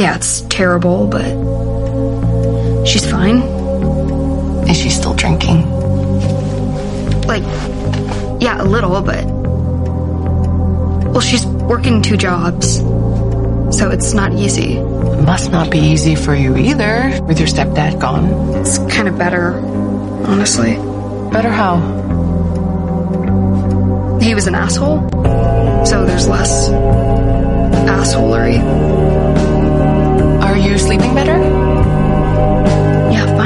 Yeah, it's terrible, but she's fine. Is she still drinking? Like, yeah, a little, but... Well, she's working 2 jobs, so it's not easy. It must not be easy for you either, with your stepdad gone. It's kind of better, honestly. Better how? He was an asshole, so there's less assholery. Are you sleeping better? Yeah,